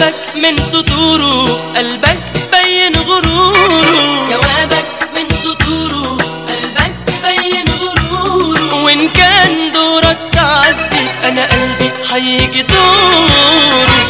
جوابك من سطوره قلبك بين غروره، جوابك من سطوره قلبك بين غروره. وإن كان دورك تعذب أنا قلبي هيجي دوري،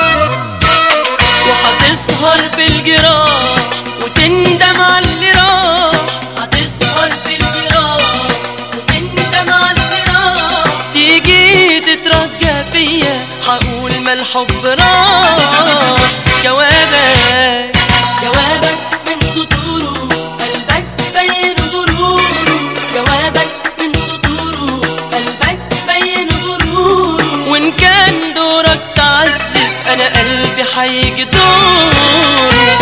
وهتسهر في الجراح وتندم على اللي راح. هتسهر في الجراح وتندم على اللي راح. تيجي تترجى فيا هقول ما الحب راح. جوابك جوابك من سطوره قلبك بين غروره، جوابك من سطوره قلبك بين غروره. وإن كان دورك تعذب أنا قلبي هيجي دوري.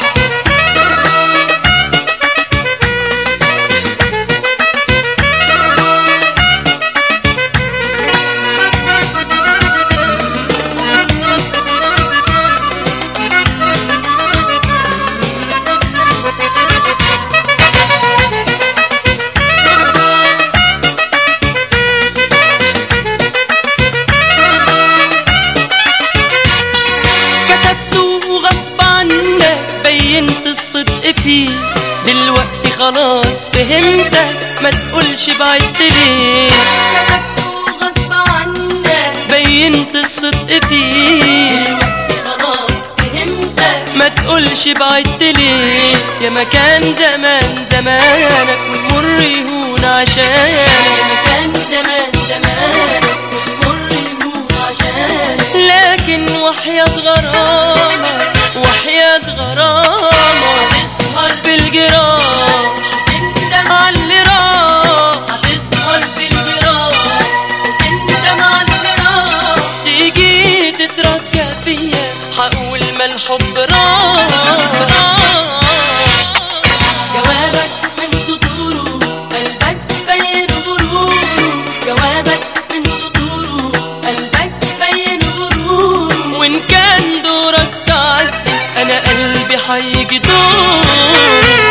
بينت الصدق فيه دلوقتي خلاص فهمتك، ما تقولش بعدت ليه. كتبته غصب عنك بينت الصدق فيه دلوقتي خلاص فهمتك، ما تقولش بعدت ليه. يا مكان زمان زمانك والمر يهون عشانك، يا مكان زمان زمانك والمر يهون عشانك. لكن وحياة غرامك وحياة غرامك هتسهر في الجراح وتندم على اللي راح. هتسهر في الجراح وتندم على اللي راح. تيجي تترجى فيا هقول ما الحب راح. جوابك من سطوره قلبك بين غروره، جوابك من سطوره قلبك بين غروره. وإن كان دورك تعذب أنا قلبي هيجي دوري.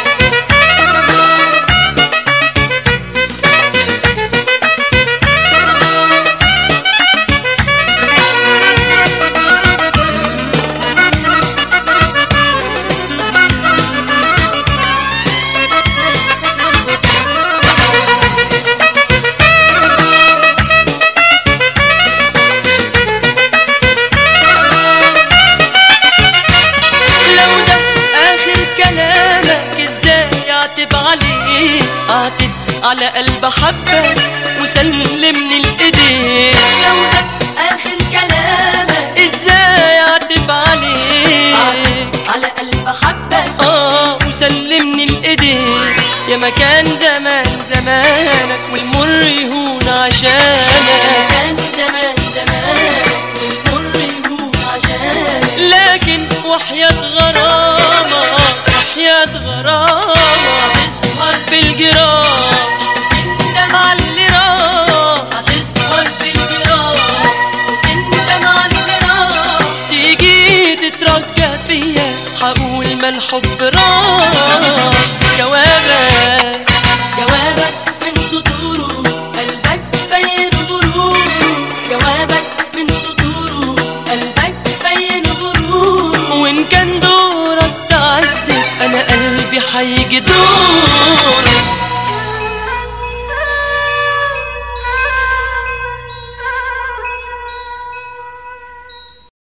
على قلب حبك وسلمني الإيدين. لو ده آخر كلامك ازاي اعتب عليك على قلب حبك وسلمني الإيدين. يا مكان زمان زمانك والمر يهون عشانك، كان زمان زمانك والمر يهون عشانك. لكن وحياة غرامك وحياة غرامك هتسهر في الجراح وتندم على اللي راح. هتسهر في الجراح وتندم على اللي راح. تيجي تترجى فيا هقول ما الحب راح. جوابك جوابك من سطوره قلبك بين غروره، جوابك من سطوره قلبك بين غروره. وإن كان دورك تعذب أنا قلبي هيجي دوري.